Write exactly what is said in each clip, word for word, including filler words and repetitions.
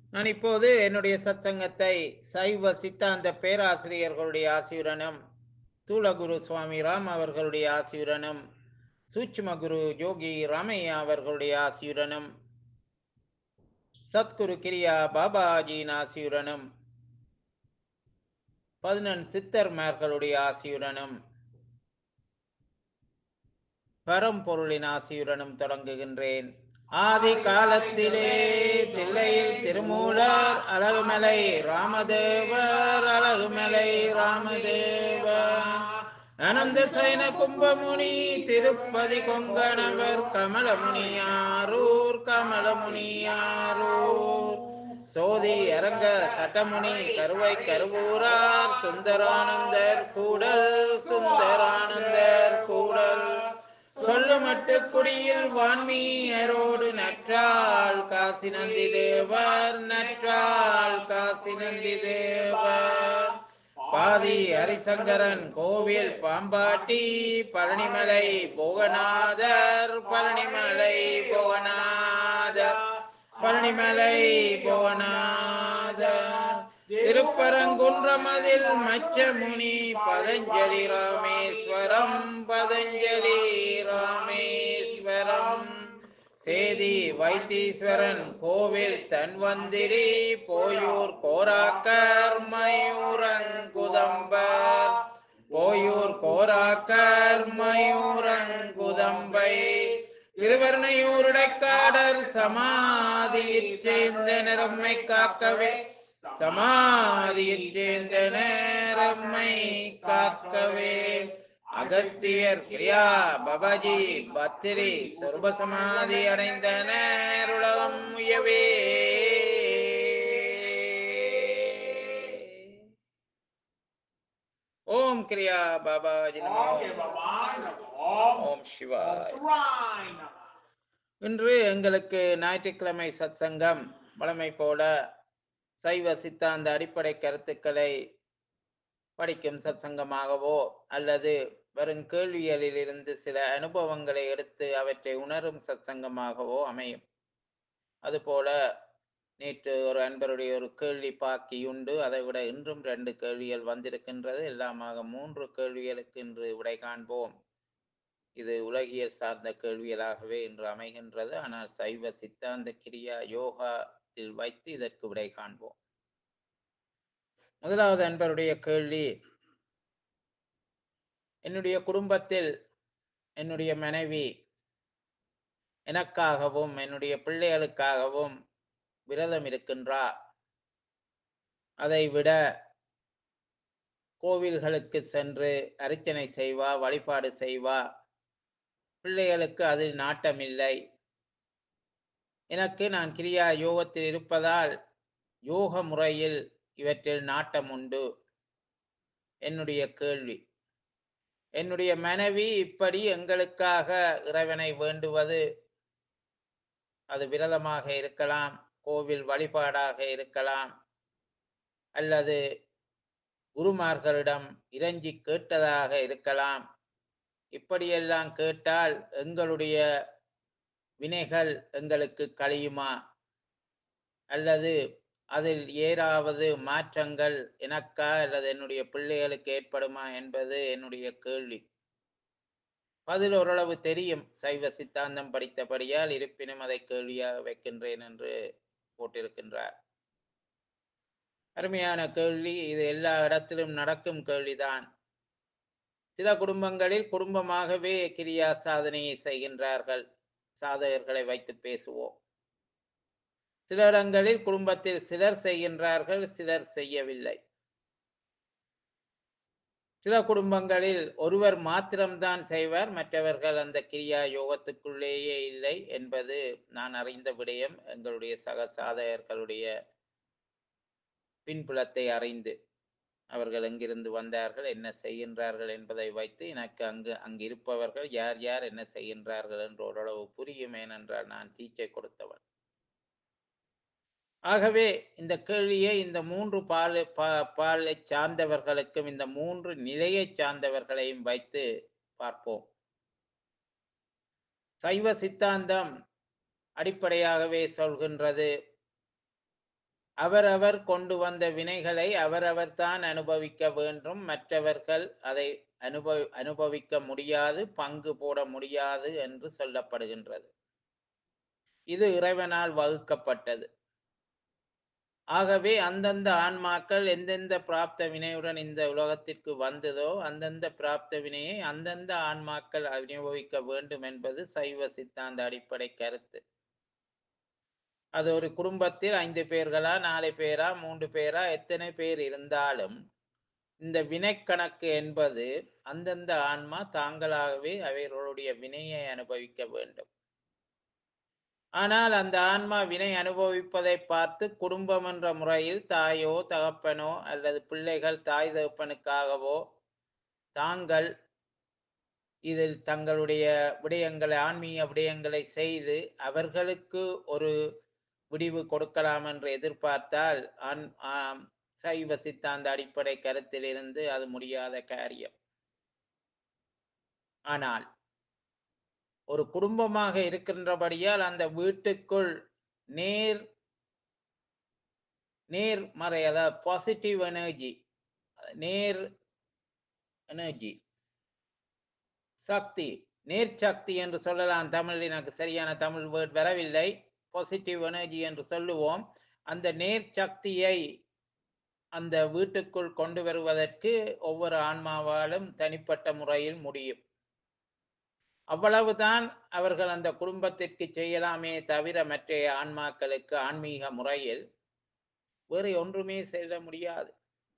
நான் இப்போது என்னுடைய சத்சங்கத்தை சைவ சித்தாந்த பேராசிரியர்களுடைய ஆசியுடனும் தூளகுரு சுவாமி ராம் அவர்களுடைய ஆசியுடனும் சூட்சும குரு யோகி ராமையா அவர்களுடைய ஆசியுடனும் சத்குரு கிரியா பாபாஜியின் ஆசியுடனும் பதினெண் சித்தர்மார்களுடைய ஆசியுடனும் பரம்பொருளின் ஆசியுடனும் தொடங்குகின்றேன். ஆதி காலத்திலே தில்லையில் திருமூலர் அழகுமலை ராமதேவர் அழகுமலை ராமதேவர் அனந்த சைன கும்பமுனி திருப்பதி கொங்கணவர் கமலமுனியாரூர் கமலமுனியாரூர் சோதி அரங்க சட்டமுனி கருவை கருவூரார் சுந்தரானந்தர் கூடல் சுந்தரானந்தர் கூடல் சொல்லுமட்டு குடியில் வான்மீயரோடு நற்றாள் காசி நந்தி தேவர் நற்றாள் காசி நந்தி தேவர் பாதி ஹரிசங்கரன் கோவில் பாம்பாட்டி பழனிமலை போகநாதர் பழனிமலை போகநாதர் பழனிமலை போகநாதர் திருப்பரங்குன்றமதில் மச்சமுனி பதஞ்சலி ராமேஸ்வரம் பதஞ்சலி ராமேஸ்வரம் சேதி வைத்தீஸ்வரன் கோவில் தன்வந்திரி போயூர் கோராக்கர் மயூரங்குதம்பர் போயூர் கோராக்கர் மயூரங்குதம்பை திருவர்ணையூருடைக்காடர் சமாதியில் சேர்ந்த நிறம்மை காக்கவே சமாதியில் சேர்ந்த நேரம்மை காக்கவே அகஸ்தியர் கிரியா பாபாஜி பத்திரி சொர்ப சமாதி அடைந்த நேருலகம் உயவே. ஓம் கிரியா பாபாஜி நமோ. ஓம் சிவாய். இன்று எங்களுக்கு ஞாயிற்றுக்கிழமை சத்சங்கம் வழமை போல சைவ சித்தாந்த அடிப்படை கருத்துக்களை படிக்கும் சத்சங்கமாகவோ அல்லது வரும் கேள்விகளில் இருந்து சில அனுபவங்களை எடுத்து அவற்றை உணரும் சத்சங்கமாகவோ அமையும். அதுபோல நேற்று ஒரு அன்பருடைய ஒரு கேள்வி பாக்கி உண்டு. அதை விட இன்றும் ரெண்டு கேள்விகள் வந்திருக்கின்றது. எல்லாமாக மூன்று கேள்விகளுக்கு இன்று விடை காண்போம். இது உலகியல் சார்ந்த கேள்விகளாகவே இன்று அமைகின்றது. ஆனால் சைவ சித்தாந்த கிரியா யோகா வைத்து இதற்கு விடை காண்போம். முதலாவது அன்பருடைய கேள்வி, என்னுடைய குடும்பத்தில் என்னுடைய மனைவி எனக்காகவும் என்னுடைய பிள்ளைகளுக்காகவும் விரதம் இருக்கின்றார். அதை விட கோவில்களுக்கு சென்று அர்ச்சனை செய்வா, வழிபாடு செய்வா. பிள்ளைகளுக்கு அதில் நாட்டமில்லை. எனக்கு நான் கிரியா யோகத்தில் இருப்பதால் யோக முறையில் இவற்றில் நாட்டம் உண்டு. என்னுடைய கேள்வி, என்னுடைய மனைவி இப்படி எங்களுக்காக இறைவனை வேண்டுவது, அது விரதமாக இருக்கலாம், கோவில் வழிபாடாக இருக்கலாம், அல்லது குருமார்களிடம் இறைஞ்சி கேட்டதாக இருக்கலாம். இப்படியெல்லாம் கேட்டால் எங்களுடைய வினைகள் எங்களுக்கு கழியுமா, அல்லது அதில் ஏதாவது மாற்றங்கள் எனக்கா அல்லது என்னுடைய பிள்ளைகளுக்கு ஏற்படுமா என்பது என்னுடைய கேள்வி. பதில் ஓரளவு தெரியும் சைவ சித்தாந்தம் படித்தபடியால், இருப்பினும் அதை கேள்வியாக வைக்கின்றேன் என்று போட்டிருக்கின்றார். அருமையான கேள்வி. இது எல்லா இடத்திலும் நடக்கும் கேள்விதான். சில குடும்பங்களில் குடும்பமாகவே கிரியா சாதனையை செய்கின்றார்கள். சாதகர்களை வைத்து பேசுவோம். சில இடங்களில் குடும்பத்தில் சிலர் செய்கின்றார்கள், சிலர் செய்யவில்லை. சில குடும்பங்களில் ஒருவர் மாத்திரம்தான் செய்வார், மற்றவர்கள் அந்த கிரியா யோகத்துக்குள்ளேயே இல்லை என்பது நான் அறிந்த விடயம். எங்களுடைய சக சாதகர்களுடைய பின்புலத்தை அறிந்து அவர்கள் எங்கிருந்து வந்தார்கள், என்ன செய்கின்றார்கள் என்பதை வைத்து எனக்கு அங்கு அங்கு இருப்பவர்கள் யார் யார் என்ன செய்கின்றார்கள் என்று ஓரளவு புரியும். ஏனென்றால் நான் தீட்சை கொடுத்தவன். ஆகவே இந்த கேள்வியை இந்த மூன்று பால் பாலை சார்ந்தவர்களுக்கும் இந்த மூன்று நிலையை சார்ந்தவர்களையும் வைத்து பார்ப்போம். சைவ சித்தாந்தம் அடிப்படையாகவே சொல்கின்றது, அவரவர் கொண்டு வந்த வினைகளை அவரவர் தான் அனுபவிக்க வேண்டும், மற்றவர்கள் அதை அனுபவி அனுபவிக்க முடியாது, பங்கு போட முடியாது என்று சொல்லப்படுகின்றது. இது இறைவனால் வகுக்கப்பட்டது. ஆகவே அந்தந்த ஆன்மாக்கள் எந்தெந்த பிராப்த வினையுடன் இந்த உலகத்திற்கு வந்ததோ அந்தந்த பிராப்த வினையை அந்தந்த ஆன்மாக்கள் அனுபவிக்க வேண்டும் என்பது சைவ சித்தாந்த அடிப்படை கருத்து. அது ஒரு குடும்பத்தில் ஐந்து பேர்களா, நாலு பேரா, மூன்று பேரா, எத்தனை பேர் இருந்தாலும் இந்த வினைக்கணக்கு என்பது அந்தந்த ஆன்மா தாங்களாகவே அவர்களுடைய வினையை அனுபவிக்க வேண்டும். ஆனால் அந்த ஆன்மா வினை அனுபவிப்பதை பார்த்து குடும்பம் என்ற முறையில் தாயோ தகப்பனோ அல்லது பிள்ளைகள் தாய் தகப்பனுக்காகவோ தாங்கள் இதில் தங்களுடைய விடயங்களை, ஆன்மீக விடயங்களை செய்து அவர்களுக்கு ஒரு விடிவு கொடுக்கலாம் என்று எதிர்பார்த்தால் ஆன் ஆம், சைவ சித்தாந்த அடிப்படை கருத்திலிருந்து அது முடியாத காரியம். ஆனால் ஒரு குடும்பமாக இருக்கின்றபடியால் அந்த வீட்டுக்குள் நேர் நேர்மறை, அதாவது பாசிட்டிவ் எனர்ஜி, நேர் எனர்ஜி, சக்தி, நேர்சக்தி என்று சொல்லலாம். தமிழில் எனக்கு சரியான தமிழ் வேர்ட் வரவில்லை. பாசிட்டிவ் எனர்ஜி என்று சொல்லுவோம். அந்த நேர்சக்தியை அந்த வீட்டுக்குள் கொண்டு வருவதற்கு ஒவ்வொரு ஆன்மாவாலும் தனிப்பட்ட முறையில் முடியும். அவ்வளவுதான் அவர்கள் அந்த குடும்பத்திற்கு செய்யலாமே தவிர மற்ற ஆன்மாக்களுக்கு ஆன்மீக முறையில் வேறு ஒன்றுமே செய்ய முடியாது.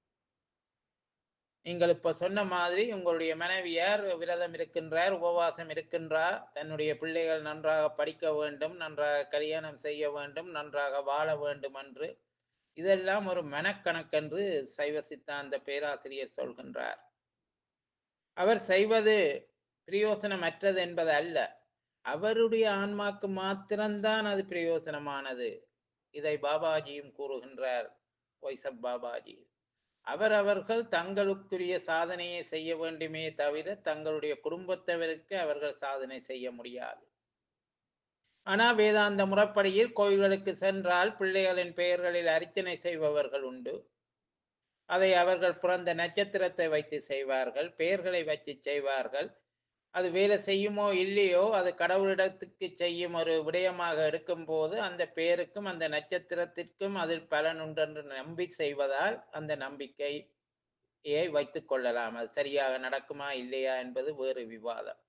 நீங்கள் இப்ப சொன்ன மாதிரி உங்களுடைய மனைவியார் விரதம் இருக்கின்றார், உபவாசம் இருக்கின்றார், தன்னுடைய பிள்ளைகள் நன்றாக படிக்க வேண்டும், நன்றாக கல்யாணம் செய்ய வேண்டும், நன்றாக வாழ வேண்டும் என்று, இதெல்லாம் ஒரு மனக்கணக்கென்று சைவ சித்தாந்த பேராசிரியர் சொல்கின்றார். அவர் செய்வது பிரயோசனமற்றது என்பது அல்ல, அவருடைய ஆன்மாக்கு மாத்திரம்தான் அது பிரயோசனமானது. இதை பாபாஜியும் கூறுகின்றார். வைசப் பாபாஜி அவரவர்கள் தங்களுக்குரிய சாதனையை செய்ய வேண்டுமே தவிர தங்களுடைய குடும்பத்தவருக்கு அவர்கள் சாதனை செய்ய முடியாது. ஆனால் வேதாந்த முறைப்படியில் கோயில்களுக்கு சென்றால் பிள்ளைகளின் பெயர்களில் அர்ச்சனை செய்பவர்கள் உண்டு. அதை அவர்கள் பிறந்த நட்சத்திரத்தை வைத்து செய்வார்கள், பெயர்களை வச்சு செய்வார்கள். அது வேலை செய்யுமோ இல்லையோ, அது கடவுளிடத்துக்கு செய்யும் ஒரு விடயமாக எடுக்கும் போது அந்த பெயருக்கும் அந்த நட்சத்திரத்திற்கும் அதில் பலன் உண்டென்று நம்பி செய்வதால் அந்த நம்பிக்கையை வைத்துக் கொள்ளலாம். அது சரியாக நடக்குமா இல்லையா என்பது வேறு விவாதம்.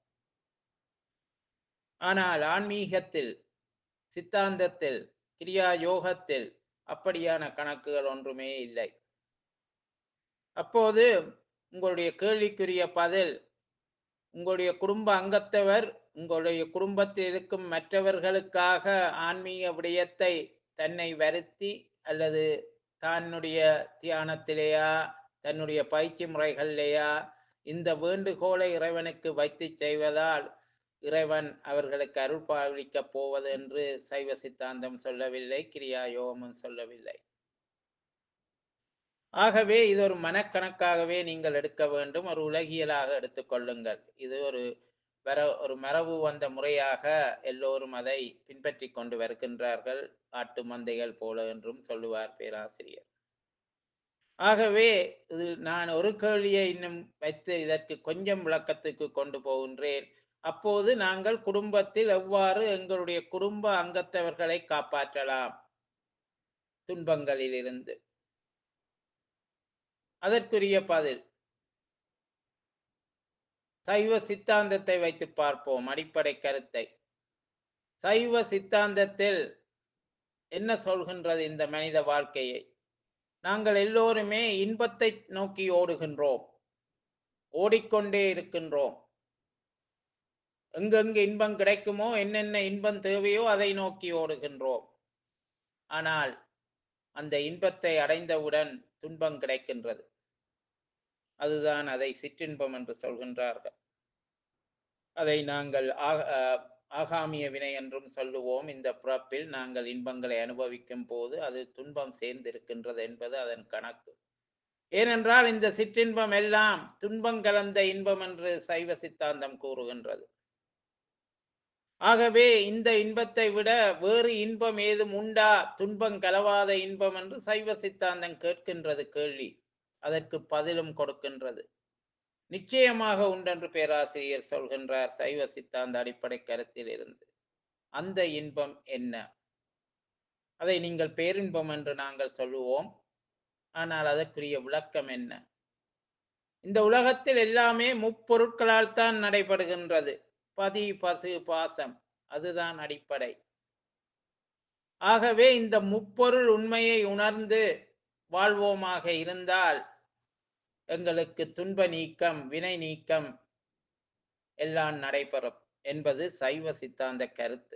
ஆனால் ஆன்மீகத்தில், சித்தாந்தத்தில், கிரியா யோகத்தில் அப்படியான கணக்குகள் ஒன்றுமே இல்லை. அப்போது உங்களுடைய கேள்விக்குரிய பதில், உங்களுடைய குடும்ப அங்கத்தவர் உங்களுடைய குடும்பத்தில் இருக்கும் மற்றவர்களுக்காக ஆன்மீக விடயத்தை தன்னை வருத்தி அல்லது தன்னுடைய தியானத்திலேயா தன்னுடைய பயிற்சி முறைகளிலேயா இந்த வேண்டுகோளை இறைவனுக்கு வைத்து செய்வதால் இறைவன் அவர்களுக்கு அருள் பாலிக்கப் போவது என்று சைவ சித்தாந்தம் சொல்லவில்லை, கிரியா யோகமும் சொல்லவில்லை. ஆகவே இது ஒரு மனக்கணக்காகவே நீங்கள் எடுக்க வேண்டும், ஒரு உலகியலாக எடுத்துக்கொள்ளுங்கள். இது ஒரு வர ஒரு மரபு வந்த முறையாக எல்லோரும் அதை பின்பற்றி கொண்டு வருகின்றார்கள், ஆட்டு மந்தைகள் போல என்றும் சொல்லுவார் பேராசிரியர். ஆகவே இது நான் ஒரு கேள்வியை இன்னும் வைத்து இதற்கு கொஞ்சம் விளக்கத்துக்கு கொண்டு போகின்றேன். அப்போது நாங்கள் குடும்பத்தில் எவ்வாறு எங்களுடைய குடும்ப அங்கத்தவர்களை காப்பாற்றலாம் துன்பங்களில் இருந்து? அதற்குரிய பதில் சைவ சித்தாந்தத்தை வைத்து பார்ப்போம். அடிப்படை கருத்தை சைவ சித்தாந்தத்தில் என்ன சொல்கின்றது? இந்த மனித வாழ்க்கையை நாங்கள் எல்லோருமே இன்பத்தை நோக்கி ஓடுகின்றோம், ஓடிக்கொண்டே இருக்கின்றோம். எங்கெங்கு இன்பம் கிடைக்குமோ, என்னென்ன இன்பம் தேவையோ அதை நோக்கி ஓடுகின்றோம். ஆனால் அந்த இன்பத்தை அடைந்தவுடன் துன்பம் கிடைக்கின்றது. அதுதான் அதை சிற்றின்பம் என்று சொல்கின்றார்கள். அதை நாங்கள் ஆகாமிய வினை என்றும் சொல்லுவோம். இந்த பிறப்பில் நாங்கள் இன்பங்களை அனுபவிக்கும் போது அது துன்பம் சேர்ந்திருக்கின்றது என்பது அதன் கணக்கு. ஏனென்றால் இந்த சிற்றின்பம் எல்லாம் துன்பம் கலந்த இன்பம் என்று சைவ சித்தாந்தம் கூறுகின்றது. ஆகவே இந்த இன்பத்தை விட வேறு இன்பம் ஏதும் உண்டா, துன்பம் கலவாத இன்பம் என்று சைவ சித்தாந்தம் கேட்கின்றது கேள்வி. அதற்கு பதிலும் கொடுக்கின்றது. நிச்சயமாக உண்டென்று பேராசிரியர் சொல்கின்றார் சைவ சித்தாந்த அடிப்படை கருத்தில் இருந்து. அந்த இன்பம் என்ன? அதை நீங்கள் பேரின்பம் என்று நாங்கள் சொல்லுவோம். ஆனால் அதற்குரிய விளக்கம் என்ன? இந்த உலகத்தில் எல்லாமே முப்பொருட்களால் தான் நடைபெறுகின்றது. பதி, பசு, பாசம், அதுதான் அடிப்படை. ஆகவே இந்த முப்பொருள் உண்மையை உணர்ந்து வாழ்வோமாக இருந்தால் எங்களுக்கு துன்ப நீக்கம், வினை நீக்கம் எல்லாம் நடைபெறும் என்பது சைவ சித்தாந்த கருத்து.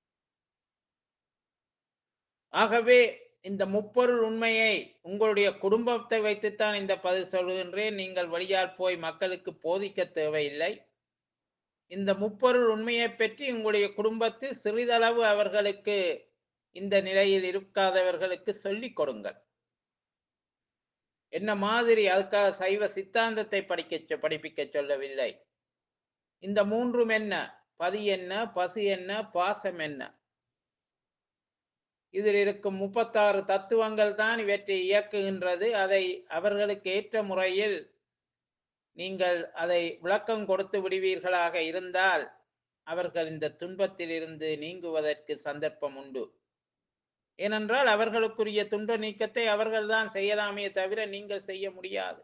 ஆகவே இந்த முப்பொருள் உண்மையை உங்களுடைய குடும்பத்தை வைத்துத்தான் இந்த பதில் சொல்கின்றேன். நீங்கள் வெளியால் போய் மக்களுக்கு போதிக்க தேவையில்லை. இந்த முப்பொருள் உண்மையை பற்றி உங்களுடைய குடும்பத்தில் சிறிதளவு அவர்களுக்கு, இந்த நிலையில் இருக்காதவர்களுக்கு சொல்லிக் கொடுங்கள். என்ன மாதிரி, அதுக்காக சைவ சித்தாந்தத்தை படிக்க படிப்பிக்க சொல்லவில்லை. இந்த மூன்றும் என்ன, பதி என்ன, பசு என்ன, பாசம் என்ன, இதில் இருக்கும் முப்பத்தாறு தத்துவங்கள் தான் இவற்றை இயக்குகின்றது. அதை அவர்களுக்கு ஏற்ற முறையில் நீங்கள் அதை விளக்கம் கொடுத்து விடுவீர்களாக இருந்தால் அவர்கள் இந்த துன்பத்தில் இருந்து நீங்குவதற்கு சந்தர்ப்பம் உண்டு. ஏனென்றால் அவர்களுக்குரிய துன்ப நீக்கத்தை அவர்கள்தான் செய்யலாமே தவிர நீங்கள் செய்ய முடியாது.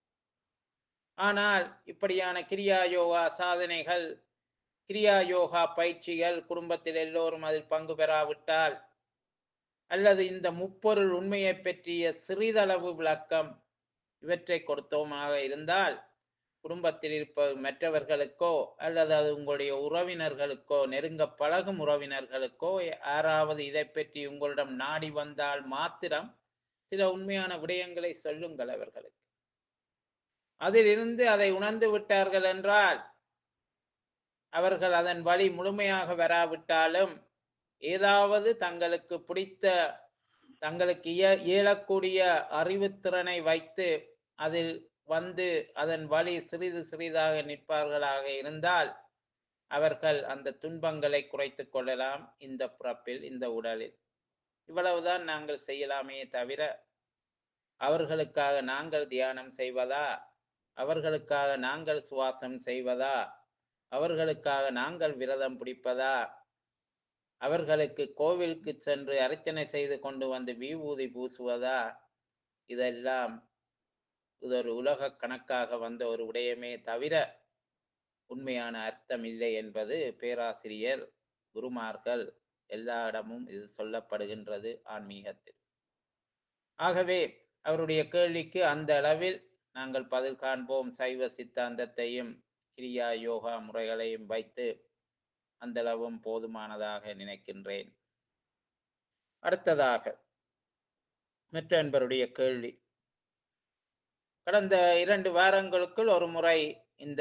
ஆனால் இப்படியான கிரியா யோகா சாதனைகள், கிரியா யோகா பயிற்சிகள் குடும்பத்தில் எல்லோரும் அதில் பங்கு பெறாவிட்டால், அல்லது இந்த முப்பொருள் உண்மையை பற்றிய சிறிதளவு விளக்கம் இவற்றை கொடுத்தோமாக இருந்தால், குடும்பத்தில் இருப்ப மற்றவர்களுக்கோ அல்லது அது உங்களுடைய உறவினர்களுக்கோ, நெருங்க பழகும் உறவினர்களுக்கோ யாராவது இதை பற்றி உங்களிடம் நாடி வந்தால் மாத்திரம் சில உண்மையான விடயங்களை சொல்லுங்கள் அவர்களுக்கு. அதிலிருந்து அதை உணர்ந்து விட்டார்கள் என்றால் அவர்கள் அதன் வழி முழுமையாக வராவிட்டாலும் ஏதாவது தங்களுக்கு பிடித்த, தங்களுக்கு இயலக்கூடிய அறிவுத்திறனை வைத்து அதில் வந்து அதன் வழி சிறிது சிறிதாக நிற்பார்களாக இருந்தால் அவர்கள் அந்த துன்பங்களை குறைத்து கொள்ளலாம் இந்த பிறப்பில், இந்த உடலில். இவ்வளவுதான் நாங்கள் செய்யலாமே தவிர அவர்களுக்காக நாங்கள் தியானம் செய்வதா, அவர்களுக்காக நாங்கள் சுவாசம் செய்வதா, அவர்களுக்காக நாங்கள் விரதம் பிடிப்பதா, அவர்களுக்கு கோவிலுக்கு சென்று அர்ச்சனை செய்து கொண்டு வந்து விபூதி பூசுவதா, இதெல்லாம் இது ஒரு உலக கணக்காக வந்த ஒரு விடயமே தவிர உண்மையான அர்த்தம் இல்லை என்பது பேராசிரியர், குருமார்கள் எல்லா இடமும் இது சொல்லப்படுகின்றது ஆன்மீகத்தில். ஆகவே அவருடைய கேள்விக்கு அந்த அளவில் நாங்கள் பதில் காண்போம். சைவ சித்தாந்தத்தையும் கிரியா யோகா முறைகளையும் வைத்து அந்த அளவும் போதுமானதாக நினைக்கின்றேன். அடுத்ததாக மற்ற அன்பருடைய கேள்வி, கடந்த இரண்டு வாரங்களுக்குள் ஒரு முறை இந்த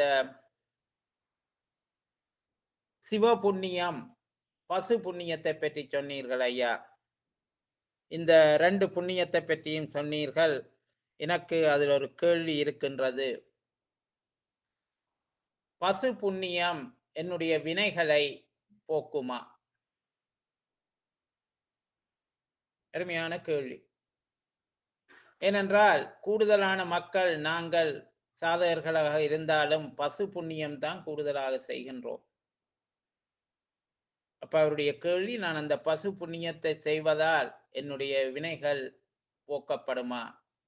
சிவ புண்ணியம், பசு புண்ணியத்தை பற்றி சொன்னீர்கள் ஐயா. இந்த ரெண்டு புண்ணியத்தை பற்றியும் சொன்னீர்கள். எனக்கு அதில் ஒரு கேள்வி இருக்கின்றது. பசு புண்ணியம் என்னுடைய வினைகளை போக்குமா? அருமையான கேள்வி. ஏனென்றால் கூடுதலான மக்கள் நாங்கள் சாதகர்களாக இருந்தாலும் பசு புண்ணியம் தான் கூடுதலாக செய்கின்றோம். அப்ப அவருடைய கேள்வி, நான் அந்த பசு புண்ணியத்தை செய்வதால் என்னுடைய வினைகள் போக்கப்படுமா?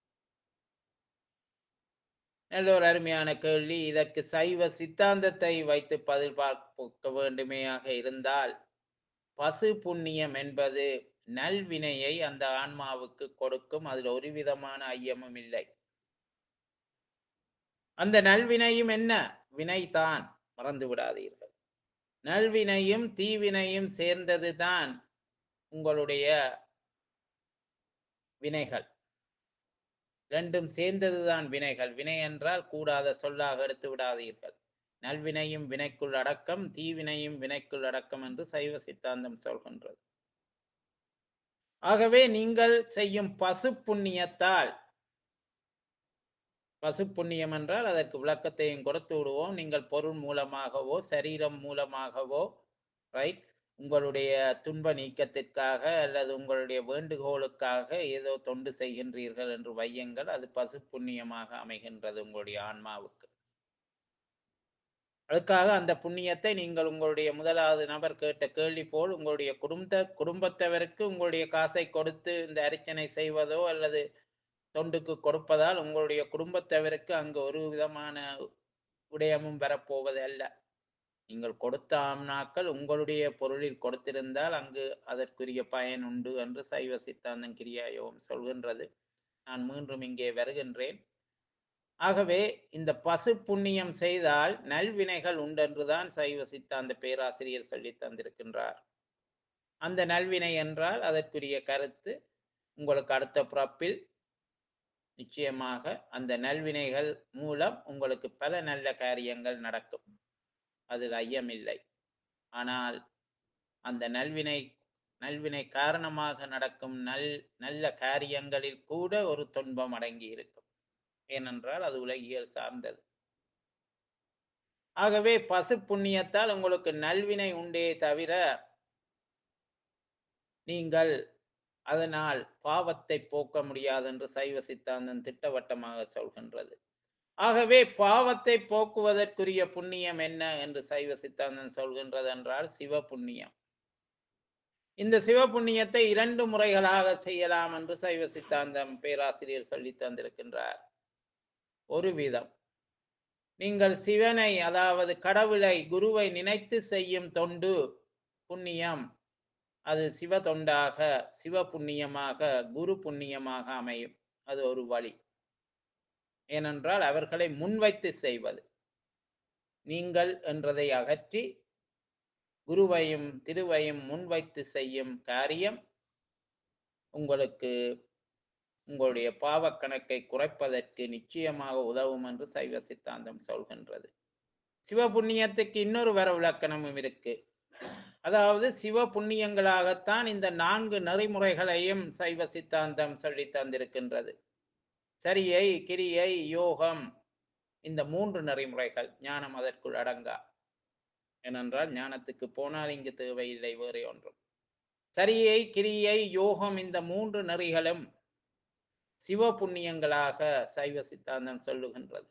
நல்ல ஒரு அருமையான கேள்வி. இதற்கு சைவ சித்தாந்தத்தை வைத்து பதில் பார்க்க வேண்டுமேயாக இருந்தால், பசு புண்ணியம் என்பது நல்வினையை அந்த ஆன்மாவுக்கு கொடுக்கும். அதில் ஒரு விதமான ஐயமும் இல்லை. அந்த நல்வினையும் என்ன? வினைதான், மறந்து விடாதீர்கள். நல்வினையும் தீவினையும் சேர்ந்ததுதான் உங்களுடைய வினைகள். ரெண்டும் சேர்ந்ததுதான் வினைகள். வினை என்றால் கூடாத சொல்லாக எடுத்து விடாதீர்கள். நல்வினையும் வினைக்குள் அடக்கம், தீவினையும் வினைக்குள் அடக்கம் என்று சைவ சித்தாந்தம் சொல்கின்றது. ஆகவே நீங்கள் செய்யும் பசு புண்ணியத்தால், பசு புண்ணியம் என்றால் அதற்கு விளக்கத்தையும் கொடுத்து விடுவோம். நீங்கள் பொருள் மூலமாகவோ சரீரம் மூலமாகவோ ரைட். உங்களுடைய துன்ப நீக்கத்திற்காக அல்லது உங்களுடைய வேண்டுகோளுக்காக ஏதோ தொண்டு செய்கின்றீர்கள் என்று வையுங்கள், அது பசு புண்ணியமாக அமைகின்றது உங்களுடைய ஆன்மாவுக்கு. அதுக்காக அந்த புண்ணியத்தை நீங்கள் உங்களுடைய முதலாவது நபர் கேட்ட கேள்வி போல் உங்களுடைய குடும்ப குடும்பத்தவருக்கு உங்களுடைய காசை கொடுத்து இந்த அர்ச்சனை செய்வதோ அல்லது தொண்டுக்கு கொடுப்பதால் உங்களுடைய குடும்பத்தவருக்கு அங்கு ஒரு விதமான விடயமும் வரப்போவது அல்ல. நீங்கள் கொடுத்த ஆம்னாக்கள் உங்களுடைய பொருளில் கொடுத்திருந்தால் அங்கு அதற்குரிய பயன் உண்டு என்று சைவ சித்தாந்தம் கிரியாயோகம் சொல்கின்றது. நான் மீண்டும் இங்கே வருகின்றேன். ஆகவே இந்த பசு புண்ணியம் செய்தால் நல்வினைகள் உண்டென்றுதான் சைவ சித்தாந்த பேராசிரியர் சொல்லி தந்திருக்கின்றார். அந்த நல்வினை என்றால் அதற்குரிய கருத்து உங்களுக்கு அடுத்த பிறப்பில் நிச்சயமாக அந்த நல்வினைகள் மூலம் உங்களுக்கு பல நல்ல காரியங்கள் நடக்கும், அதில் ஐயமில்லை. ஆனால் அந்த நல்வினை நல்வினை காரணமாக நடக்கும் நல் நல்ல காரியங்களில் கூட ஒரு துன்பம் அடங்கி இருக்கும். ஏனென்றால் அது உலகியல் சார்ந்தது. ஆகவே பசு புண்ணியத்தால் உங்களுக்கு நல்வினை உண்டே தவிர நீங்கள் அதனால் பாவத்தை போக்க முடியாது என்று சைவ சித்தாந்தம் திட்டவட்டமாக சொல்கின்றது. ஆகவே பாவத்தை போக்குவதற்குரிய புண்ணியம் என்ன என்று சைவ சித்தாந்தம் சொல்கின்றது என்றால் சிவ புண்ணியம். இந்த சிவ புண்ணியத்தை இரண்டு முறைகளாக செய்யலாம் என்று சைவ சித்தாந்தம் பேராசிரியர் சொல்லி தந்திருக்கின்றார். ஒரு விதம், நீங்கள் சிவனை அதாவது கடவுளை குருவை நினைத்து செய்யும் தொண்டு புண்ணியம், அது சிவ தொண்டாக சிவ புண்ணியமாக குரு புண்ணியமாக அமையும். அது ஒரு வழி. ஏனென்றால் அவர்களை முன்வைத்து செய்வது, நீங்கள் என்றதை அகற்றி குருவையும் திருவையும் முன்வைத்து செய்யும் காரியம் உங்களுக்கு உங்களுடைய பாவ கணக்கை குறைப்பதற்கு நிச்சயமாக உதவும் என்று சைவ சித்தாந்தம் சொல்கின்றது. சிவ புண்ணியத்துக்கு இன்னொரு வர விளக்கணமும் இருக்கு. அதாவது சிவ புண்ணியங்களாகத்தான் இந்த நான்கு நெறிமுறைகளையும் சைவ சித்தாந்தம் சொல்லி தந்திருக்கின்றது. சரியை, கிரியை, யோகம், இந்த மூன்று நெறிமுறைகள். ஞானம் அதற்குள் அடங்கா. ஏனென்றால் ஞானத்துக்கு போனால் இங்கு தேவையில்லை வேறு ஒன்றும். சரியை, கிரியை, யோகம், இந்த மூன்று நெறிகளும் சிவ புண்ணியங்களாக சைவ சித்தாந்தம் சொல்லுகின்றது.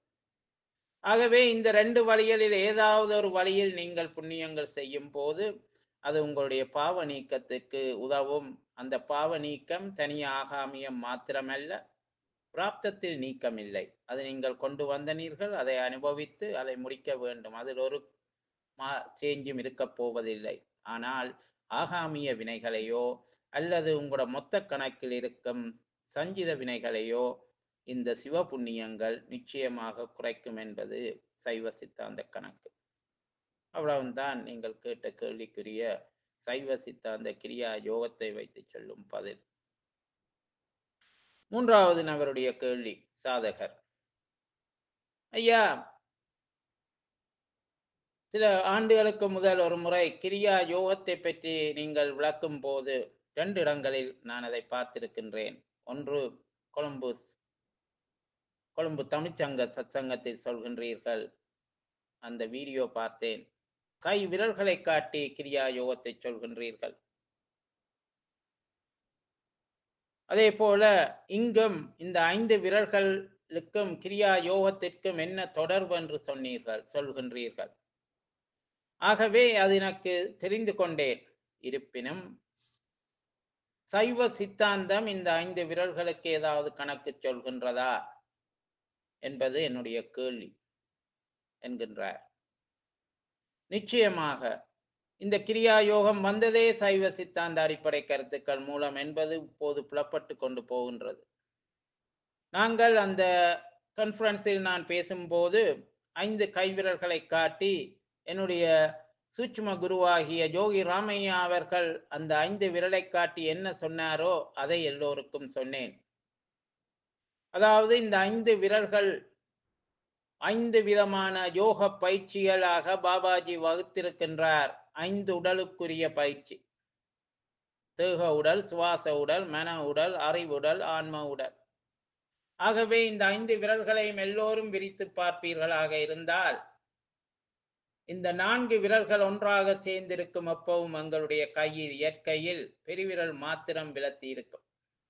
ஆகவே இந்த ரெண்டு வழிகளில் ஏதாவது ஒரு வழியில் நீங்கள் புண்ணியங்கள் செய்யும் போது அது உங்களுடைய பாவ நீக்கத்துக்கு உதவும். அந்த பாவ நீக்கம் தனியாகாமியம் மாத்திரமல்ல, பிராப்தத்தில் நீக்கம் இல்லை. அது நீங்கள் கொண்டு வந்தனீர்கள், அதை அனுபவித்து அதை முடிக்க வேண்டும். அதில் ஒரு மா சேஞ்சும் இருக்க போவதில்லை. ஆனால் ஆகாமிய வினைகளையோ அல்லது உங்களோட மொத்த கணக்கில் இருக்கும் சஞ்சித வினைகளையோ இந்த சிவ புண்ணியங்கள் நிச்சயமாக குறைக்கும் என்பது சைவ சித்தாந்த கணக்கு. அவ்வளவுதான் நீங்கள் கேட்ட கேள்விக்குரிய சைவ சித்தாந்த கிரியா யோகத்தை வைத்து சொல்லும் பதில். மூன்றாவது நபருடைய கேள்வி சாதகர். ஐயா, சில ஆண்டுகளுக்கு முதல் ஒரு முறை கிரியா யோகத்தை பற்றி நீங்கள் விளக்கும் போது இரண்டு இடங்களில் நான் அதை பார்த்திருக்கின்றேன். ஒன்று கொழும்பு கொழும்பு தமிழ்ச்சங்க சத்சங்கத்தில் சொல்கின்றீர்கள், அந்த வீடியோ பார்த்தேன். கை விரல்களை காட்டி கிரியா யோகத்தை சொல்கின்றீர்கள். அதே போல இங்கும் இந்த ஐந்து விரல்களுக்கும் கிரியா யோகத்திற்கும் என்ன தொடர்பு என்று சொன்னீர்கள் சொல்கின்றீர்கள். ஆகவே அது எனக்கு தெரிந்து கொண்டேன். இருப்பினும் சைவ சித்தாந்தம் இந்த ஐந்து விரல்களுக்கு ஏதாவது கணக்கு சொல்கின்றதா என்பது என்னுடைய கேள்வி என்கின்றார். நிச்சயமாக இந்த கிரியா யோகம் வந்ததே சைவ சித்தாந்த அடிப்படை கருத்துக்கள் மூலம் என்பது இப்போது புலப்பட்டு கொண்டு போகின்றது. நாங்கள் அந்த கான்ஃபரன்ஸில் நான் பேசும்போது ஐந்து கைவிரல்களை காட்டி என்னுடைய சூட்சும குருவாகிய யோகி ராமையா அவர்கள் அந்த ஐந்து விரலை காட்டி என்ன சொன்னாரோ அதை எல்லோருக்கும் சொன்னேன். அதாவது இந்த ஐந்து விரல்கள் ஐந்து விதமான யோக பயிற்சிகளாக பாபாஜி வகுத்திருக்கின்றார். ஐந்து உடலுக்குரிய பயிற்சி: தேக உடல், சுவாச உடல், மன உடல், அறிவுடல், ஆன்ம உடல். ஆகவே இந்த ஐந்து விரல்களையும் எல்லோரும் விரித்து பார்ப்பீர்களாக இருந்தால் இந்த நான்கு விரல்கள் ஒன்றாக சேர்ந்திருக்கும் எப்பவும் எங்களுடைய கையில் இயற்கையில் பெருவிரல் மாத்திரம் விலத்தி இருக்கும்.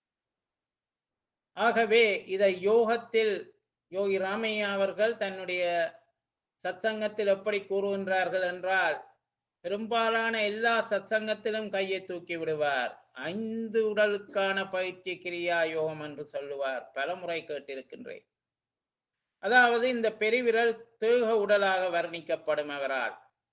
ஆகவே இதை யோகத்தில் யோகி ராமையா அவர்கள் தன்னுடைய சத்சங்கத்தில் எப்படி கூறுகின்றார்கள் என்றால், பெரும்பாலான எல்லா சத்சங்கத்திலும் கையை தூக்கி விடுவார். ஐந்து உடலுக்கான பயிற்சி கிரியா யோகம் என்று சொல்லுவார். பலமுறை கேட்டிருக்கின்றேன். அதாவது இந்த பெருவிரல் தேக உடலாக வர்ணிக்கப்படும் அவரால்.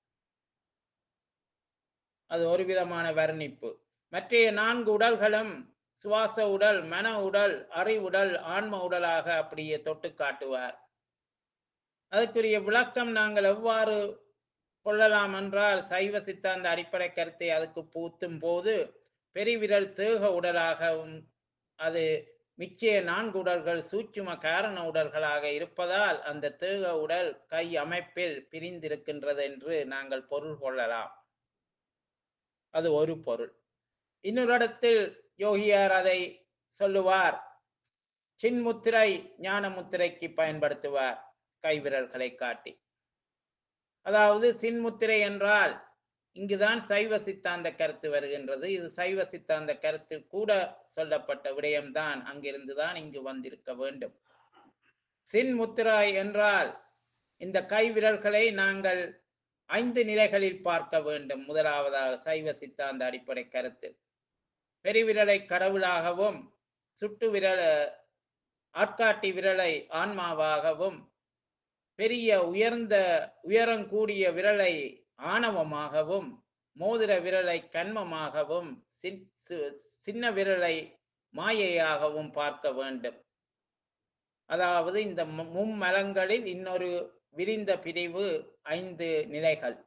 அது ஒரு விதமான வர்ணிப்பு. மற்ற நான்கு உடல்களும் சுவாச உடல், மன உடல், அறிவுடல், ஆன்ம உடலாக அப்படியே தொட்டு காட்டுவார். அதற்குரிய விளக்கம் நாங்கள் எவ்வாறு கொள்ளலாம் என்றால், சைவ சித்தாந்த அடிப்படை கருத்தை அதுக்கு பூத்தும் போது பெருவிரல் தேக உடலாகவும் அது மிச்ச நான்கு உடல்கள் சூட்சும காரண உடல்களாக இருப்பதால் அந்த தேக உடல் கை அமைப்பில் பிரிந்திருக்கின்றது என்று நாங்கள் பொருள் கொள்ளலாம். அது ஒரு பொருள். இன்னொரு இடத்தில் யோகியார் அதை சொல்லுவார், சின்முத்திரை ஞான முத்திரைக்கு பயன்படுத்துவார் கைவிரல்களை காட்டி. அதாவது சின்முத்திரை என்றால் இங்குதான் சைவ சித்தாந்த கருத்து வருகின்றது. இது சைவ சித்தாந்த கருத்தில் கூட சொல்லப்பட்ட விடயம்தான், அங்கிருந்துதான் இங்கு வந்திருக்க வேண்டும். சின்முத்திரை என்றால் இந்த கைவிரல்களை நாங்கள் ஐந்து நிலைகளில் பார்க்க வேண்டும். முதலாவதாக சைவ சித்தாந்த அடிப்படை கருத்து, பெருவிரலை கடவுளாகவும், சுட்டு விரல ஆட்காட்டி விரலை ஆன்மாவாகவும், பெரிய உயர்ந்த உயரங்கூடிய விரலை ஆணவமாகவும், மோதிர விரலை கண்மமாகவும், சின்ன விரலை மாயையாகவும் பார்க்க வேண்டும். அதாவது இந்த மும்மலங்களில் இன்னொரு விரிந்த பிரிவு ஐந்து நிலைகள்,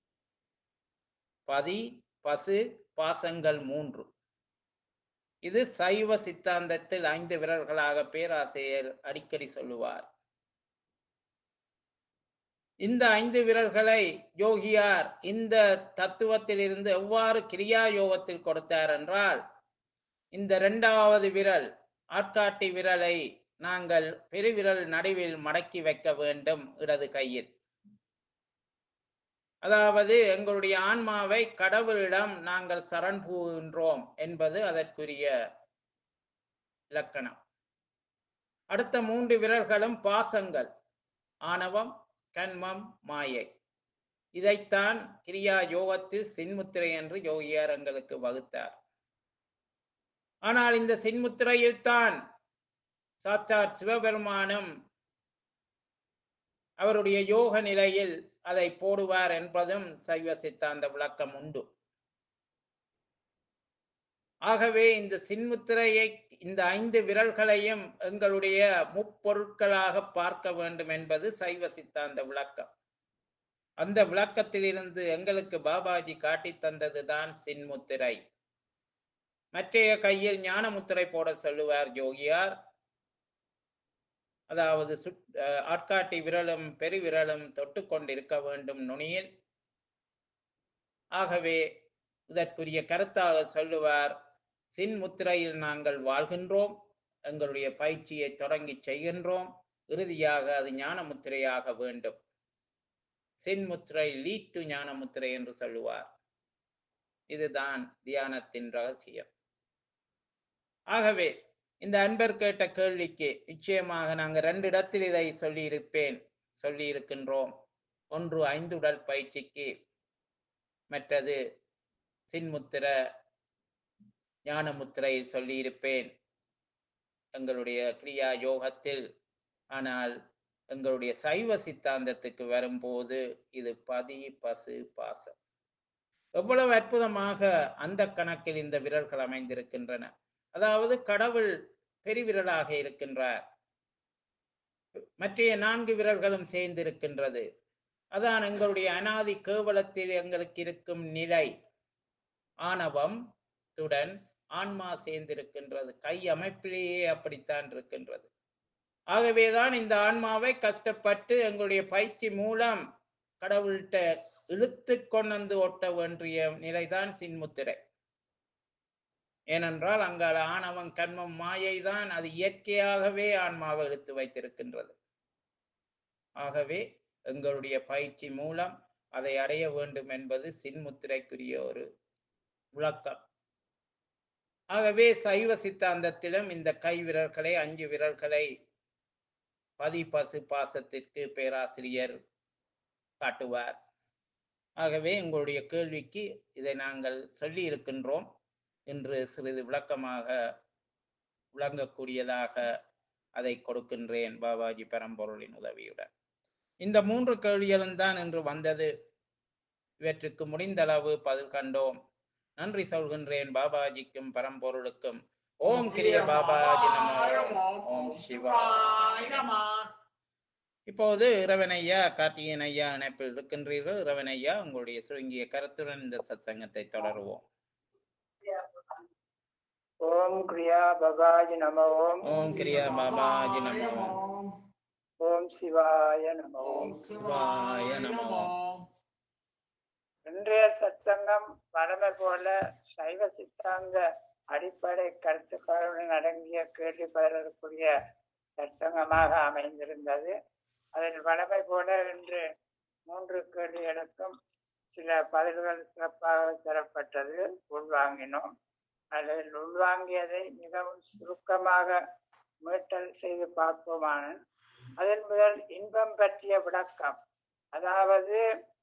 பதி, பசு, பாசங்கள் மூன்று. இது சைவ சித்தாந்தத்தில் ஐந்து விரல்களாக பேராசிரியர் அடிக்கடி சொல்லுவார். இந்த ஐந்து விரல்களை யோகியார் இந்த தத்துவத்தில் இருந்து எவ்வாறு கிரியா யோகத்தில் கொடுத்தார் என்றால், இந்த இரண்டாவது விரல் ஆட்காட்டி விரலை நாங்கள் பெருவிரல் நடுவில் மடக்கி வைக்க வேண்டும் இடது கையில். அதாவது எங்களுடைய ஆன்மாவை கடவுளிடம் நாங்கள் சரண் புகுகின்றோம் என்பது அதற்குரிய இலக்கணம். அடுத்த மூன்று விரல்களும் பாசங்கள், ஆணவம், கண்மம், மாயை. இதைத்தான் கிரியா யோகத்தில் சின்முத்திரை என்று யோகியார் எங்களுக்கு வகுத்தார். ஆனால் இந்த சின்முத்திரையில் தான் சாட்சாத் சிவபெருமானும் அவருடைய யோக நிலையில் அதை போடுவார் என்பதும் சைவ சித்தாந்த விளக்கம் உண்டு. ஆகவே இந்த சின்முத்திரையை, இந்த ஐந்து விரல்களையும் எங்களுடைய முப்பொருட்களாக பார்க்க வேண்டும் என்பது சைவ சித்தாந்த விளக்கம். அந்த விளக்கத்திலிருந்து எங்களுக்கு பாபாஜி காட்டி தந்தது தான் சின்முத்திரை. மற்றைய கையில் ஞான முத்திரை போட சொல்லுவார் யோகியார். அதாவது ஆட்காட்டி விரலும் பெருவிரலும் தொட்டு கொண்டிருக்க வேண்டும் நுனியில். ஆகவே இதற்குரிய கருத்தாக சொல்லுவார், சின்முத்திரையில் நாங்கள் வாழ்கின்றோம், எங்களுடைய பயிற்சியை தொடங்கி செய்கின்றோம், இறுதியாக அது ஞான முத்திரையாக வேண்டும். சின்முத்திரை லீட் டு ஞான முத்திரை என்று சொல்லுவார். இதுதான் தியானத்தின் ரகசியம். ஆகவே இந்த அன்பர் கேட்ட கேள்விக்கு நிச்சயமாக நாங்கள் ரெண்டு இடத்தில் இதை சொல்லி இருப்பேன் சொல்லி இருக்கின்றோம். ஒன்று ஐந்து உடல் பயிற்சிக்கு, மற்றது சின்முத்திர ஞான முத்திரையில் சொல்லி இருப்பேன் எங்களுடைய கிரியா யோகத்தில். ஆனால் எங்களுடைய சைவ சித்தாந்தத்துக்கு வரும்போது இது பதி, பசு, பாசம். எவ்வளவு அற்புதமாக அந்த கணக்கில் இந்த விரல்கள் அமைந்திருக்கின்றன. அதாவது கடவுள் பெருவிரலாக இருக்கின்றார், மற்ற நான்கு விரல்களும் சேர்ந்திருக்கின்றது. அதான் எங்களுடைய அனாதி கேவலத்தில் எங்களுக்கு இருக்கும் நிலை. ஆணவம் துடன் ஆன்மா சேர்ந்திருக்கின்றது, கை அமைப்பிலேயே அப்படித்தான் இருக்கின்றது. ஆகவேதான் இந்த ஆன்மாவை கஷ்டப்பட்டு எங்களுடைய பயிற்சி மூலம் கடவுள்கிட்ட இழுத்து கொண்டு ஒட்ட வேண்டிய நிலைதான் சின்முத்திரை. ஏனென்றால் அங்கால ஆணவம், கண்மம், மாயை தான் அது இயற்கையாகவே ஆன்மாவை இழுத்து வைத்திருக்கின்றது. ஆகவே எங்களுடைய பயிற்சி மூலம் அதை அடைய வேண்டும் என்பது சின்முத்திரைக்குரிய ஒரு விளக்கம். ஆகவே சைவ சித்தாந்தத்திலும் இந்த கை விரல்களை அஞ்சு விரல்களை பதி பசு பாசத்திற்கு பேராசிரியர் காட்டுவார். ஆகவே உங்களுடைய கேள்விக்கு இதை நாங்கள் சொல்லி இருக்கின்றோம். இன்று சிறிது விளக்கமாக விளங்கக்கூடியதாக அதை கொடுக்கின்றேன் பாபாஜி பரம்பொருளின் உதவியுடன். இந்த மூன்று கேள்விகளும் தான் இன்று வந்தது. இவற்றுக்கு முடிந்தளவு பதில் கண்டோம். நன்றி சொல்கின்றேன் பாபாஜிக்கும் பரம்பொருளுக்கும். ஓம் கிரிய பாபாஜி நமோ. ஓம் சிவாய நமோ. இப்போது இரவனையா கார்த்திகேயன் ஐயா இணைப்பில் இருக்கின்றீர்கள். இரவனையா, உங்களுடைய சுருங்கிய கருத்துடன் இந்த சத்சங்கத்தை தொடருவோம். ஓம் கிரியா பாபாஜி நமோ. ஓம் கிரியா பாபாஜி நமோ. ஓம் சிவாய நமோ. ஓம் சிவாய நமோ. இன்றைய சத்சங்கம் வழமை போல சைவ சித்தாந்த அடிப்படை கருத்துக்களுடன் அடங்கிய கேள்வி பெறக்கூடிய சத்சங்கமாக அமைந்திருந்தது. அதில் வழமை போல இன்று மூன்று கேள்விகளுக்கும் சில பதில்கள் சிறப்பாக தரப்பட்டது, உள்வாங்கினோம். அதில் உள்வாங்கியதை மிகவும் சுருக்கமாக மீட்டல் செய்து பார்ப்போமான. அதன் முதல் இன்பம் பற்றிய விளக்கம், அதாவது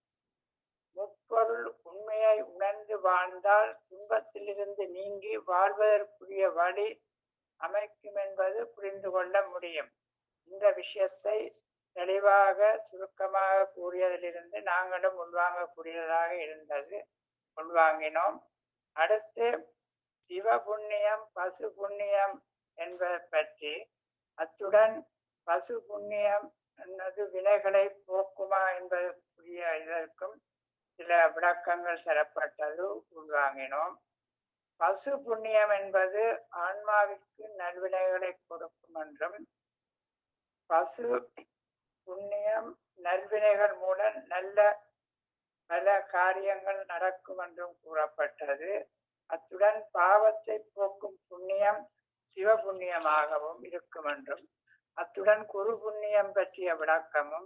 முப்பொருள் உண்மையை உணர்ந்து வாழ்ந்தால் துன்பத்திலிருந்து நீங்கி வாழ்வதற்குரிய வழி அமைக்கும் என்பது புரிந்து கொள்ள முடியும். இந்த விஷயத்தை தெளிவாக சுருக்கமாக கூறியதிலிருந்து நாங்களும் உள்வாங்கக்கூடியதாக இருந்தது, உள்வாங்கினோம். அடுத்து சிவ புண்ணியம் பசு புண்ணியம் என்பதை பற்றி, அத்துடன் பசு புண்ணியம் என்பது வினைகளை போக்குமா என்பதற்குரிய இதற்கும் சில விளக்கங்கள் தரப்பட்டது, உள்வாங்கினோம். பசு புண்ணியம் என்பது ஆன்மாவிற்கு நல்வினைகளை கொடுக்கும் என்றும், பசு புண்ணியம் நல்வினைகள் மூலம் நல்ல பல காரியங்கள் நடக்கும் என்றும் கூறப்பட்டது. அத்துடன் பாவத்தை போக்கும் புண்ணியம் சிவ புண்ணியமாகவும் இருக்கும் என்றும், அத்துடன் குரு புண்ணியம் பற்றிய விளக்கமும்,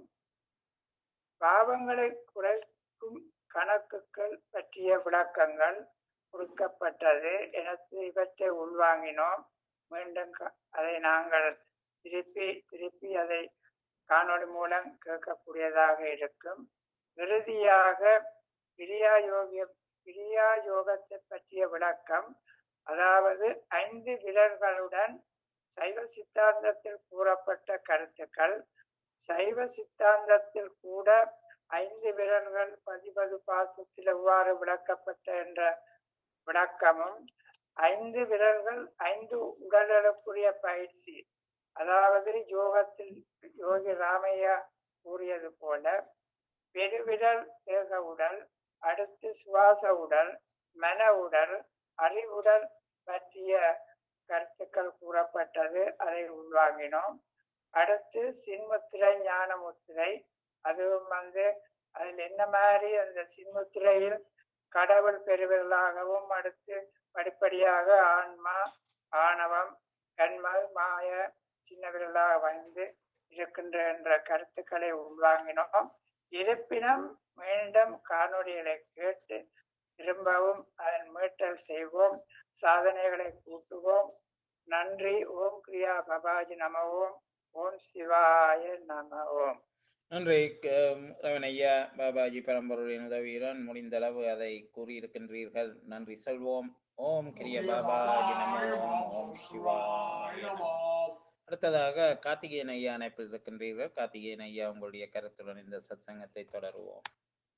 பாவங்களை குறைக்கும் கணக்குகள் பற்றிய விளக்கங்கள் கொடுக்கப்பட்டது. எனக்கு இவற்றை உள்வாங்கினோம். மீண்டும் அதை நாங்கள் திருப்பி திருப்பி அதை காணொளி மூலம் கேட்கக்கூடியதாக இருக்கும். இறுதியாக கிரியா யோக கிரியா யோகத்தை பற்றிய விளக்கம், அதாவது ஐந்து விரல்களுடன் சைவ சித்தாந்தத்தில் கூறப்பட்ட கருத்துக்கள். சைவ சித்தாந்தத்தில் கூட ஐந்து விரல்கள் பதிபது பாசத்தில் எவ்வாறு விளக்கப்பட்ட என்ற விளக்கமும், ஐந்து விரல்கள் ஐந்து உடல்களுக்குரிய பயிற்சி, அதாவது யோகத்தில் யோகி ராமையா கூறியது போல பெருவிரல் தேக உடல், அடுத்து சுவாச உடல், மன உடல், அறிவுடல் பற்றிய கருத்துக்கள் கூறப்பட்டது, அதை உள்வாங்கினோம். அடுத்து சின்முத்திரை ஞான முத்திரை, அதுவும் வந்து அதில் என்ன மாதிரி அந்த சின்முத்திரையில் கடவுள் பெருவிரலாகவும், அடுத்து படிப்படியாக ஆன்மா, ஆணவம், கண்மல், மாய சின்ன விரலாக வந்து இருக்கின்ற என்ற கருத்துக்களை உள்வாங்கினோம். இருப்பினும் மீண்டும் காணொலிகளை கேட்டு திரும்பவும் அதன் மீட்டல் செய்வோம், சாதனைகளை கூட்டுவோம். நன்றி. ஓம் கிரியா பாபாஜி நம ஓம். ஓம் சிவாய நம ஓம். நன்றி ரவணையா. பாபாஜி பரம்பொருளின் உதவியுடன் முடிந்தளவு அதை கூறியிருக்கின்றீர்கள். நன்றி சொல்வோம். ஓம் கிரிய பாபாஜி நம ஓம். ஓம் சிவாய நம. அடுத்ததாக கார்த்திகேயன் ஐயா அணைப்பில் இருக்கின்றீர்கள். கார்த்திகேயன் ஐயா, உங்களுடைய கருத்துடன் இந்த சத்சங்கத்தை தொடருவோம்.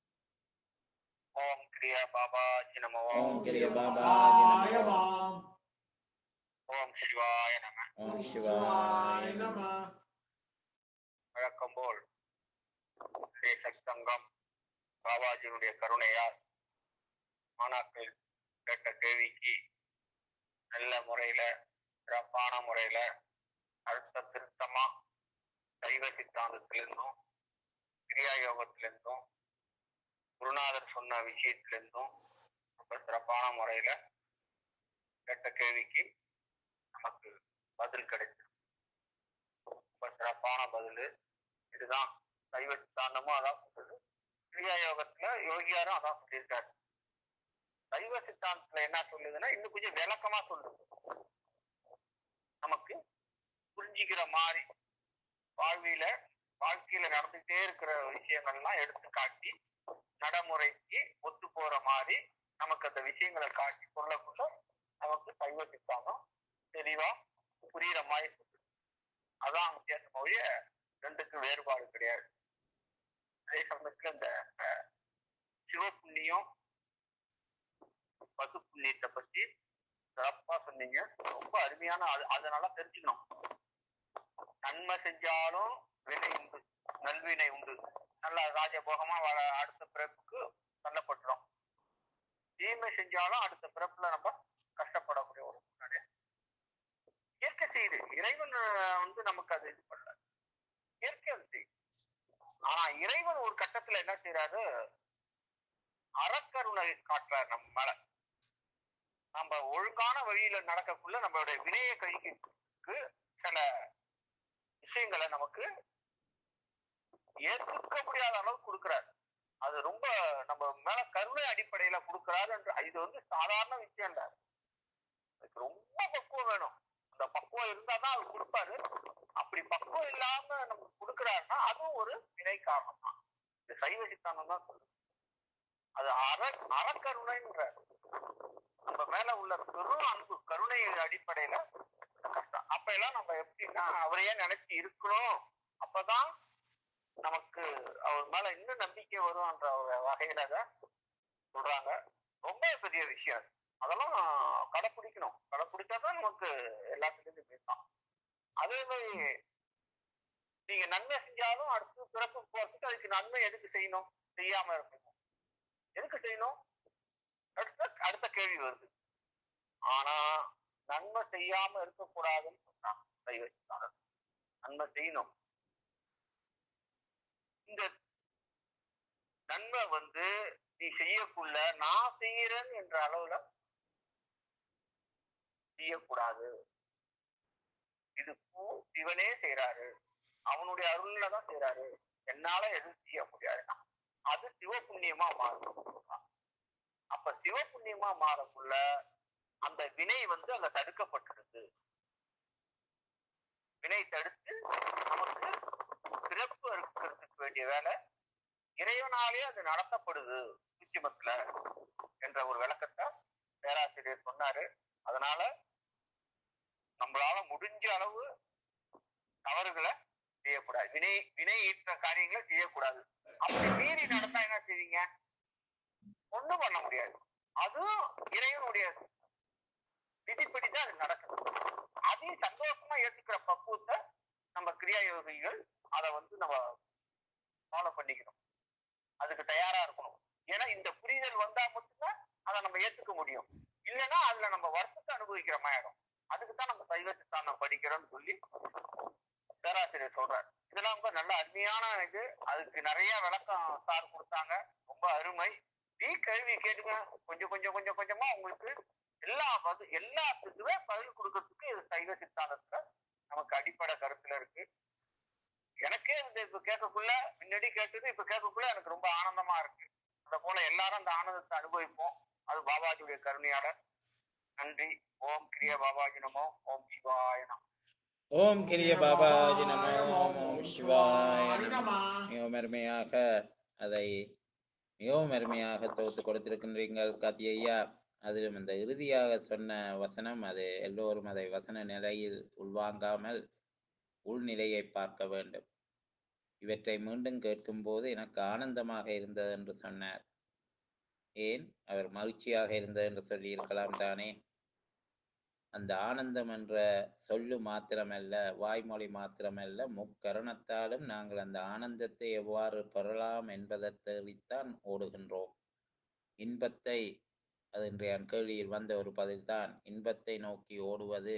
ஓம் கிரியா பாபாஜி நம ஓம் கிரிய பாபாஜி நம. ஓம் சிவாய நம. ஓம் சிவாய நம. வழக்கம் போல் ஸ்ரீ சத்சங்கம் பாபாஜியுடைய கருணையால் மாணாக்கள் கேட்ட கேள்விக்கு நல்ல முறையில சிறப்பான முறையில அடுத்த திருத்தமா சைவ சித்தாந்தத்திலிருந்தும் கிரியா யோகத்திலிருந்தும் குருநாதர் சொன்ன விஷயத்திலிருந்தும் ரொம்ப சிறப்பான முறையில கேட்ட கேள்விக்கு நமக்கு பதில் கிடைச்சது. ரொம்ப சிறப்பான பதில். இதுதான் சைவ சித்தாந்தமும் அதான் சொல்றது, கிரியா யோகத்துல யோகியாரும் அதான் சொல்லியிருக்காரு. சைவ சித்தாந்தத்துல என்ன சொல்லுதுன்னா இன்னும் கொஞ்சம் விளக்கமா சொல்லுது, நமக்கு புரிஞ்சுக்கிற மாதிரி வாழ்வியில வாழ்க்கையில நடந்துகிட்டே இருக்கிற விஷயங்கள்லாம் எடுத்து காட்டி நடைமுறைக்கு ஒத்து போற மாதிரி நமக்கு அந்த விஷயங்களை காட்டி சொல்லக்குள்ள நமக்கு சைவ சித்தாந்தம் தெளிவா புரியுற மாதிரி சொல்லுது. அதான் வித்தியாசம் ஒழிய ரெண்டுக்கும் வேறுபாடு கிடையாது. அதே சமயத்துல இந்த சிவ புண்ணியம் பசு புண்ணியத்தை பத்தி சிறப்பா சொன்னீங்க, ரொம்ப அருமையான. அதனால தெரிஞ்சுக்கணும், நன்மை செஞ்சாலும் வினை உண்டு, நல்வினை உண்டு, நல்ல ராஜபோகமா வர அடுத்த பிறப்புக்கு தள்ளப்பட்டுரும். தீமை செஞ்சாலும் அடுத்த பிறப்புல நம்ம கஷ்டப்படக்கூடிய ஒரு சூழ்நிலை இயற்கை செய்யுது. இறைவன் வந்து நமக்கு அது இது பண்ணல, இயற்கை அது செய்யுது. ஆனா இறைவன் ஒரு கட்டத்துல என்ன செய்யறாரு, அறக்கருணை காட்டுறாரு நம்ம மேல. நம்ம ஒழுங்கான வழியில நடக்கக்குள்ள நம்மளுடைய வினையை கழிக்கிறதுக்கு சில விஷயங்களை நமக்கு ஏற்றுக்க முடியாத அளவுக்கு கொடுக்கிறாரு. அது ரொம்ப நம்ம மேல கருணை அடிப்படையில கொடுக்கிறாரு. இது வந்து சாதாரண விஷயம் இல்ல, அதுக்கு ரொம்ப பக்குவம் வேணும். அந்த பக்குவம் இருந்தாதான் அவர் கொடுப்பாரு. அப்படி பக்குவம் இல்லாம நமக்கு கொடுக்கிறாருன்னா அதுவும் ஒரு வினை காரணம் தான். இந்த சைவ சித்தாந்தம் தான் சொல்லுது. அது அற அறக்கருணைன்ற நம்ம மேல உள்ள பெரும் அன்பு கருணை அடிப்படையில கஷ்டம். அப்ப எல்லாம் நம்ம எப்படின்னா அவரையே நினைச்சு இருக்கணும், அப்பதான் நமக்கு அவர் மேல இன்னும் நம்பிக்கை வரும்ன்ற ஒரு வகையில சொல்றாங்க. ரொம்ப பெரிய விஷயம், அதெல்லாம் கடைப்பிடிக்கணும். கடைப்பிடிச்சாதான் நமக்கு எல்லாத்துலேயும் பேசலாம். அதே மாதிரி நீங்க நன்மை செஞ்சாலும் அடுத்து பிறப்பு போறதுக்கு அதுக்கு நன்மை எதுக்கு செய்யணும், செய்யாம இருக்கணும், எதுக்கு செய்யணும், அடுத்த அடுத்த கேள்வி வருது. ஆனா நன்மை செய்யாம இருக்கக்கூடாதுன்னு சொன்னா சைவ சித்தாந்தம் நன்மை செய்யணும். இந்த நன்மை வந்து நீ செய்யக்குள்ள நான் செய்யறேன் என்ற அளவுல செய்யக்கூடாது. இது பூ சிவனே செய்யறாரு, அவனுடைய அருள்லதான் செய்யறாரு, என்னால எதுவும் செய்ய முடியாதுன்னா அது சிவ புண்ணியமா மாறும். அப்ப சிவ புண்ணியமா மாறக்குள்ள அந்த வினை வந்து அங்க தடுக்கப்பட்டிருக்கு. வினை தடுத்து நமக்கு பிறப்பு இருக்கிறதுக்கு வேண்டிய வேலை இறைவனாலே அது நடத்தப்படுது நிச்சயமத்துல என்ற ஒரு விளக்கத்தை பேராசிரியர் சொன்னாரு. அதனால நம்மளால முடிஞ்ச அளவு தவறுகளை செய்யக்கூடாது, வினை வினை ஈற்ற காரியங்களை செய்யக்கூடாது. அப்படி மீறி நடந்தா என்ன செய்வீங்க, ஒண்ணும் பண்ண முடியாது. அதுவும் இறைவனுடைய விதிப்படிதான் அது நடக்குது. அதையும் சந்தோஷமா ஏற்றுக்கிற பக்குவத்தை நம்ம கிரியா யோகிகள் அதை வந்து நம்ம ஃபாலோ பண்ணிக்கணும், அதுக்கு தயாரா இருக்கணும். ஏன்னா இந்த புரிதல் வந்தா மட்டும்தான் அதை நம்ம ஏத்துக்க முடியும். இல்லைன்னா அதுல நம்ம வருத்தத்தை அனுபவிக்கிற மாதிரி. அதுக்குதான் நம்ம சைவ சித்தாந்தம் படிக்கிறோம்னு சொல்லி பேராசிரியர் சொல்றாரு. இதெல்லாம் ரொம்ப நல்ல அருமையான இது. அதுக்கு நிறைய விளக்கம் சார் கொடுத்தாங்க, ரொம்ப அருமை. நீ கேள்வி கேட்டுங்க, கொஞ்சம் கொஞ்சம் கொஞ்சம் கொஞ்சமா உங்களுக்கு எல்லா பதில் எல்லாத்துக்குமே பதில் கொடுக்கறதுக்கு சைவ சித்தாந்தத்துல நமக்கு அடிப்படை கருத்துல இருக்கு. எனக்கே இந்த இப்ப கேட்கக்குள்ள முன்னாடி கேட்டது இப்ப கேட்கக்குள்ள எனக்கு ரொம்ப ஆனந்தமா இருக்கு. அத போல எல்லாரும் அந்த ஆனந்தத்தை அனுபவிப்போம். அது பாபாஜியுடைய கருணையாளர். நன்றி. ஓம் கிரிய பாபாஜி நமோ. ஓம் சிவாய நமோ. ஓம் கிரிய பாபாஜி நமோ. ஓம் சிவாய நமோ. மிகவும் அருமையாக அதை மிகவும் அருமையாக தொகுத்து கொடுத்திருக்கின்றீர்கள் காத்தி ஐயா. அதிலும் இந்த இறுதியாக சொன்ன வசனம், அது எல்லோரும் அதை வசன நிலையில் உள்வாங்காமல் உள்நிலையை பார்க்க வேண்டும். இவற்றை மீண்டும் கேட்கும் போது எனக்கு ஆனந்தமாக இருந்தது என்று சொன்னார். ஏன் அவர் மகிழ்ச்சியாக இருந்தது என்று சொல்லி இருக்கலாம் தானே? அந்த ஆனந்தம் என்ற சொல்லு மாத்திரமல்ல, வாய்மொழி மாத்திரமல்ல, முக்கரணத்தாலும் நாங்கள் அந்த ஆனந்தத்தை எவ்வாறு பெறலாம் என்பதை தேடித்தான் ஓடுகின்றோம். இன்பத்தை, அது இன்றைய கேள்வியில் வந்த ஒரு பதில்தான், இன்பத்தை நோக்கி ஓடுவது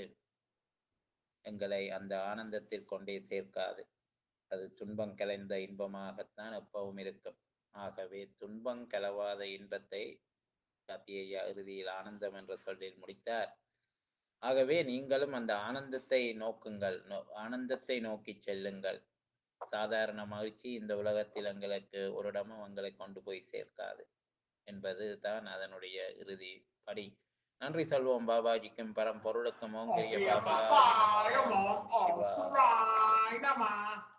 எங்களை அந்த ஆனந்தத்தில் கொண்டே சேர்க்காது. அது துன்பம் கலைந்த இன்பமாகத்தான் எப்பவும் இருக்கும். ஆகவே துன்பம் கலவாத இன்பத்தை காத்தியா இறுதியில் ஆனந்தம் என்ற சொல்லில் முடித்தார். ஆகவே நீங்களும் அந்த ஆனந்தத்தை நோக்குங்கள், ஆனந்தத்தை நோக்கி செல்லுங்கள். சாதாரண மகிழ்ச்சி இந்த உலகத்தில் எங்களுக்கு ஒரு இடமும் எங்களை கொண்டு போய் சேர்க்காது என்பது தான் அதனுடைய இறுதி படி. நன்றி சொல்வோம் பாபாஜிக்கும் பரம்பொருளுக்கும் ஓம் கிரிய பாபாய நமः. ஓம் சிவாய நமः.